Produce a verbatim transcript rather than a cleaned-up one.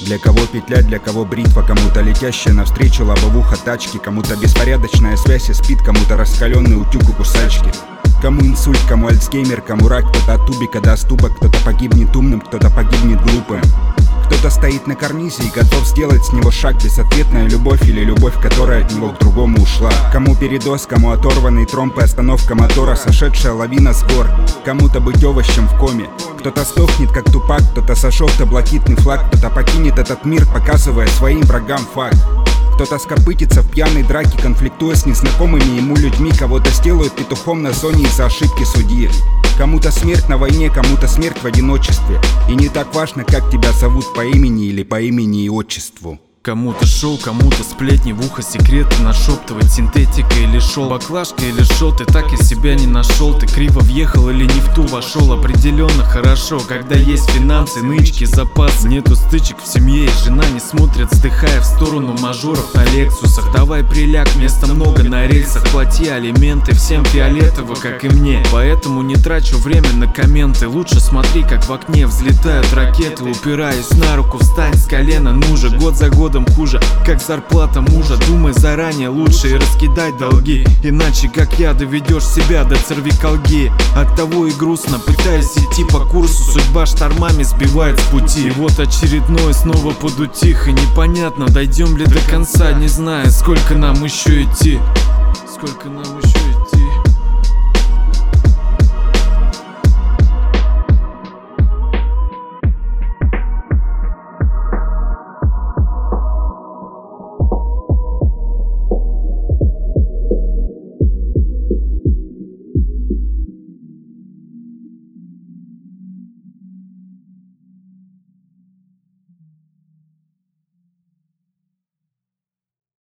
Для кого петля, для кого бритва, кому-то летящая навстречу лобовуха тачки, кому-то беспорядочная связь и спит, кому-то раскаленный утюг у кусачки. Кому инсульт, кому альцгеймер, кому рак, кто-то от тубика до ступок, кто-то погибнет умным, кто-то погибнет глупым. Кто-то стоит на карнизе и готов сделать с него шаг. Безответная любовь или любовь, которая от него к другому ушла. Кому передоз, кому оторванный тромб и остановка мотора, сошедшая лавина с гор. Кому-то быть овощем в коме. Кто-то сдохнет, как Тупак, кто-то сошел таблакитный флаг, кто-то покинет этот мир, показывая своим врагам факт. Кто-то скопытится в пьяной драке, конфликтуя с незнакомыми ему людьми. Кого-то сделают петухом на зоне из-за ошибки судьи. Кому-то смерть на войне, кому-то смерть в одиночестве. И не так важно, как тебя зовут по имени или по имени и отчеству. Кому-то шоу, кому-то сплетни, в ухо секреты нашептывать, синтетика или шел, баклажка или шел, ты так из себя не нашел. Ты криво въехал или не в ту вошел. Определенно хорошо, когда есть финансы, нычки, запасы. Нету стычек в семье и жена не смотрит, вздыхая в сторону мажоров на лексусах. Давай приляг, места много на рельсах, плати алименты, всем фиолетово, как и мне. Поэтому не трачу время на комменты, лучше смотри, как в окне взлетают ракеты. Упираюсь на руку, встань с колена, ну же, год за годом хуже, как зарплата мужа. Думай заранее лучше и раскидай долги, иначе как я доведешь себя до цервикалгии. Оттого и грустно, пытаюсь идти по курсу, судьба штормами сбивает с пути. И вот очередной снова подутих, и непонятно, дойдем ли до конца. Не знаю, сколько нам еще идти, сколько нам еще идти.